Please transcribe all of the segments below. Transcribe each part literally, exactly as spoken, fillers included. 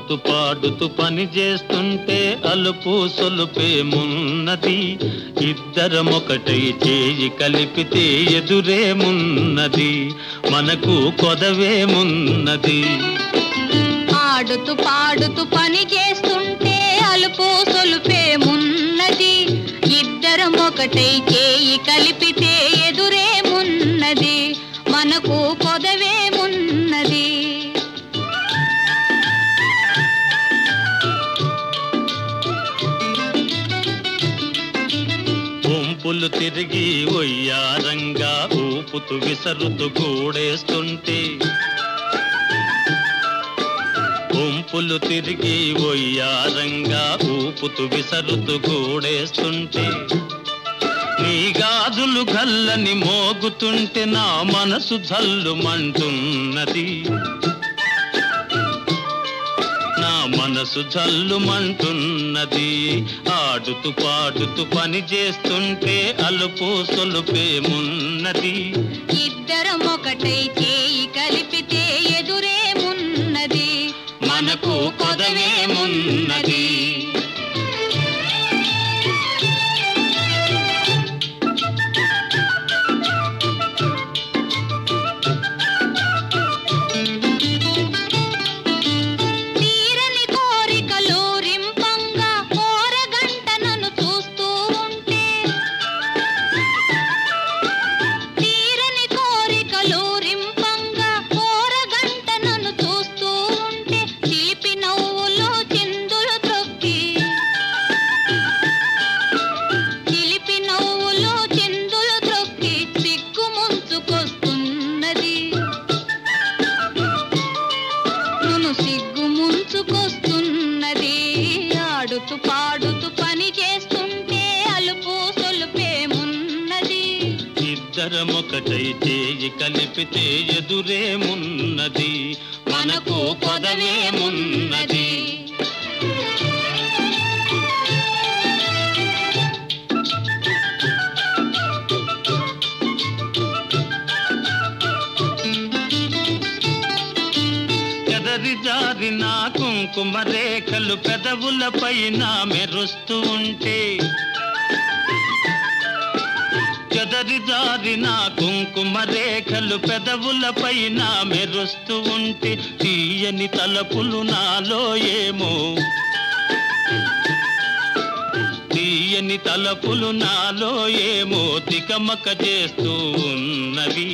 ఆడుతూ పాడుతూ పని చేస్తుంటే అలుపు సొలుపేమున్నది, ఇద్దరమొకటై చేయి కలిపితే ఎదురేమున్నది, మనకు కొదవేమున్నది. ఆడుతూ పాడుతూ పని చేస్తుంటే అలుపు సొలుపేమున్నది, ఇద్దరమొకటై చేయి కలిపితే ఎదురేమున్నది, మనకు కొదవేమున్నది. వంపులు తిరిగి ఒయ్యారంగా ఊపుతూ విసరుతూ గూడేస్తుంటే, వంపులు తిరిగి ఒయ్యారంగా ఊపుతూ విసరుతూ గూడేస్తుంటే, నీ గాజులు గల్లని మోగుతుంటే నా మనసు జల్లుమంటున్నది, నా మనసు జల్లుమంటున్నది. ఆడుతూ పాడుతూ పని చేస్తుంటే అలుపు సొలుపేమున్నది, ఇద్దరమొకటై చేయి కలిపితే ఎదురేమున్నది, మనకు కొదవేమున్నది. తీరని కోరికలు రింపంగా కోరగంట నన్ను చూస్తూ ఉంటే, తీరని కోరికలు రింపంగా కోరగంట నన్ను చూస్తూ ఉంటే, చిలిపి నవ్వులో చిందులు త్రొక్కి, చిలిపి నవ్వులో చిందులు త్రొక్కి సిగ్గు ముంచుకొస్తున్నది, నన్ను సిగ్గు ముంచుకొస్తున్నది. ఆడుతూ పాడుతూ పని చేస్తుంటే అలుపు సొలుపేమున్నది, ఇద్దరమొకటై చేయి కలిపితే ఎదురేమున్నది, మనకు కొదవేమున్నది. చెదరి జారిన కుంకుమ రేఖలు పెదవుల పైన మెరుస్తూ ఉంటే, చెదరి జారిన కుంకుమ రేఖలు పెదవుల పైన మెరుస్తూ ఉంటే, తీయని తలపులు నాలో ఏమో, తీయని తలపులు నాలో ఏమో తికమక చేస్తూ ఉన్నవి,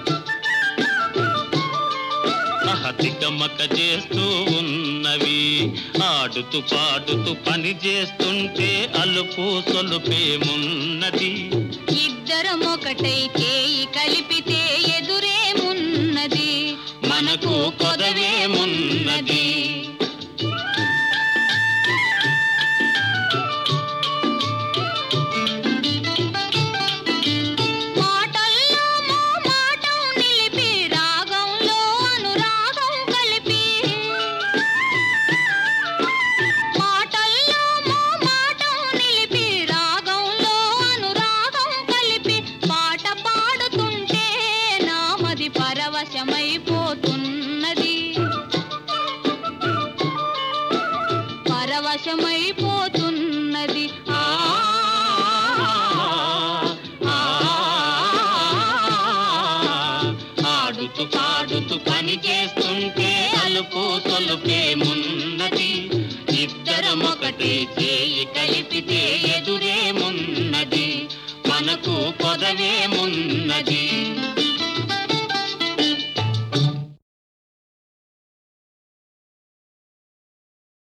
తికమక చేస్తూ ఉన్నవి. ఆడుతూ పాడుతూ పని చేస్తుంటే అలుపు సొలుపేమున్నది, ఇద్దరమొకటై చేయి కలిపితే ఎదురేమున్నది, మనకు కొదవేమున్నది. మాటల్లో మో మాటం నిలిపి రాగంలో అనురాగం కలిపి, మాటల్లో మో మాటం నిలిపి రాగంలో అనురాగం కలిపి, పాట పాడుతుంటే నామది పరవశమైపోతున్నది, పరవశమైపోతున్నది. ఆ ఆడుతూ పాడుతూ పని చేస్తుంటే అలుపు సొలుపేమున్నది, ఇద్దరమొకటే చేయి కలిపితే ఎదురేమున్నది, మనకు కొదవేమున్నది.